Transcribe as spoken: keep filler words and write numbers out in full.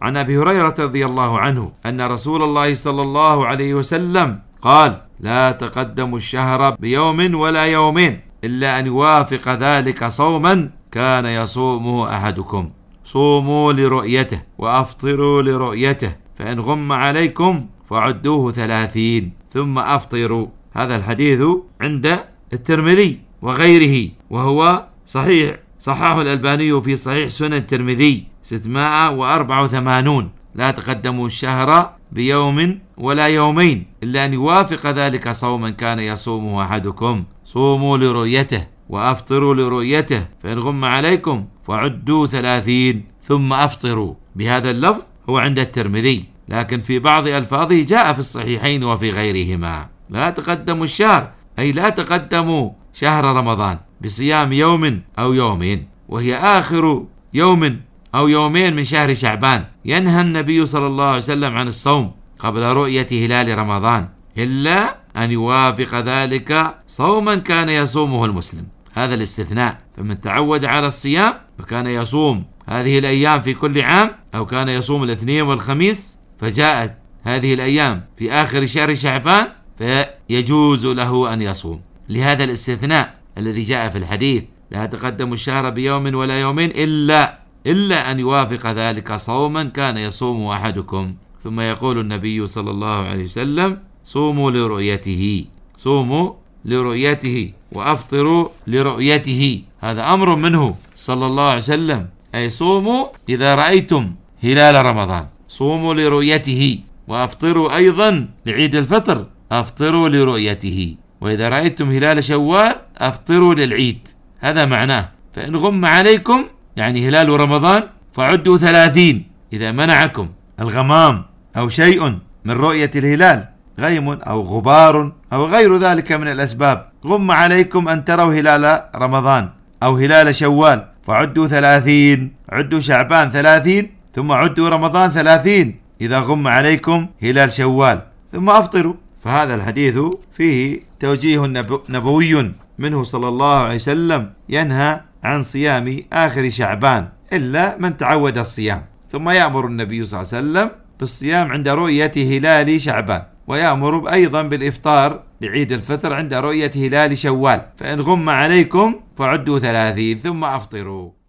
عن أبي هريرة رضي الله عنه أن رسول الله صلى الله عليه وسلم قال: لا تقدموا الشهر بيوم ولا يومين إلا أن يوافق ذلك صوما كان يصومه أحدكم، صوموا لرؤيته وأفطروا لرؤيته، فإن غم عليكم فعدوه ثلاثين ثم أفطروا. هذا الحديث عند الترمذي وغيره، وهو صحيح، صححه الألباني في صحيح سنن الترمذي ستمائة وأربعة وثمانين. لا تقدموا الشهر بيوم ولا يومين إلا أن يوافق ذلك صوما كان يصومه أحدكم، صوموا لرؤيته وأفطروا لرؤيته، فإن غم عليكم فعدوا ثلاثين ثم أفطروا. بهذا اللفظ هو عند الترمذي، لكن في بعض ألفاظه جاء في الصحيحين وفي غيرهما. لا تقدموا الشهر أي لا تقدموا شهر رمضان بصيام يوم أو يومين، وهي آخر يوم أو يومين من شهر شعبان. ينهى النبي صلى الله عليه وسلم عن الصوم قبل رؤية هلال رمضان إلا أن يوافق ذلك صوما كان يصومه المسلم. هذا الاستثناء، فمن تعود على الصيام فكان يصوم هذه الأيام في كل عام، أو كان يصوم الاثنين والخميس، فجاءت هذه الأيام في آخر شهر شعبان فيجوز له أن يصوم، لهذا الاستثناء الذي جاء في الحديث: لا تقدموا الشهر بيوم ولا يومين إلا إلا أن يوافق ذلك صوما كان يصوم أحدكم. ثم يقول النبي صلى الله عليه وسلم: صوموا لرؤيته، صوموا لرؤيته وأفطروا لرؤيته. هذا أمر منه صلى الله عليه وسلم، أي صوموا إذا رأيتم هلال رمضان، صوموا لرؤيته، وأفطروا أيضا لعيد الفطر، أفطروا لرؤيته، وإذا رأيتم هلال شوال أفطروا للعيد. هذا معناه. فإن غم عليكم يعني هلال رمضان فعدوا ثلاثين. إذا منعكم الغمام أو شيء من رؤية الهلال، غيم أو غبار أو غير ذلك من الأسباب، غم عليكم أن تروا هلال رمضان أو هلال شوال، فعدوا ثلاثين، عدوا شعبان ثلاثين ثم عدوا رمضان ثلاثين إذا غم عليكم هلال شوال، ثم أفطروا. فهذا الحديث فيه توجيه نبوي منه صلى الله عليه وسلم ينهى عن صيام آخر شعبان إلا من تعود الصيام، ثم يأمر النبي صلى الله عليه وسلم بالصيام عند رؤية هلال شعبان، ويأمر أيضا بالإفطار لعيد الفطر عند رؤية هلال شوال، فإن غم عليكم فعدوا ثلاثين ثم أفطروا.